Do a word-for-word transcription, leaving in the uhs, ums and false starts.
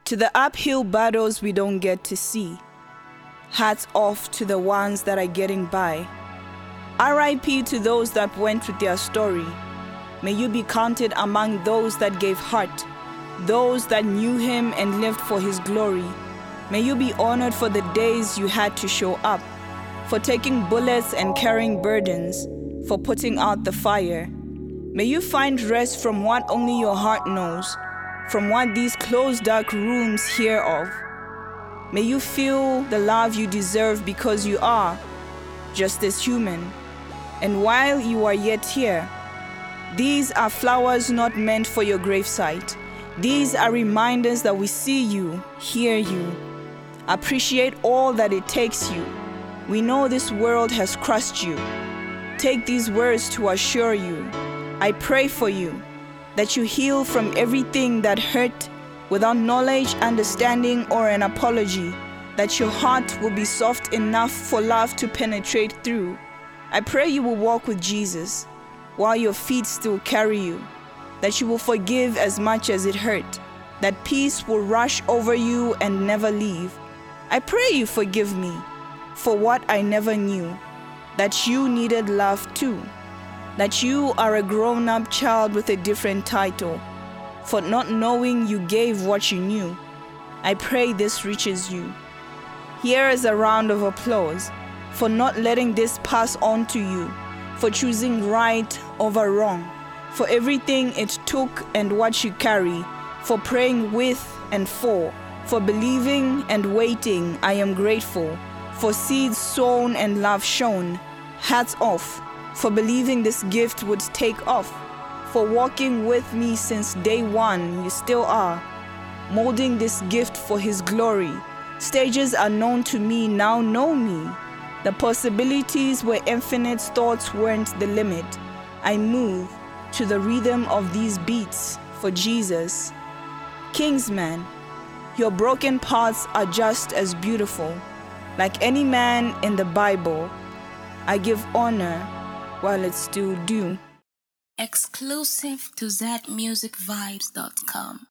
To the uphill battles we don't get to see. Hats off to the ones that are getting by. R I P to those that went with their story. May you be counted among those that gave heart, those that knew him and lived for his glory. May you be honored for the days you had to show up, for taking bullets and carrying burdens, for putting out the fire. May you find rest from what only your heart knows, from what these closed dark rooms hear of. May you feel the love you deserve because you are just as human. And while you are yet here, these are flowers not meant for your gravesite. These are reminders that we see you, hear you, appreciate all that it takes you. We know this world has crushed you. Take these words to assure you. I pray for you that you heal from everything that hurt without knowledge, understanding, or an apology, that your heart will be soft enough for love to penetrate through. I pray you will walk with Jesus while your feet still carry you, that you will forgive as much as it hurt, that peace will rush over you and never leave. I pray you forgive me for what I never knew, that you needed love too, that you are a grown-up child with a different title, for not knowing you gave what you knew. I pray this reaches you. Here is a round of applause for not letting this pass on to you, for choosing right over wrong, for everything it took and what you carry, for praying with and for, for believing and waiting. I am grateful for seeds sown and love shown. Hats off for believing this gift would take off, for walking with me since day one. You still are molding this gift for his glory. Stages unknown to me now know me. The possibilities were infinite, thoughts weren't the limit. I move to the rhythm of these beats for Jesus. Kingsman, your broken parts are just as beautiful. Like any man in the Bible, I give honor while it's still due. Exclusive to that music vibes dot com.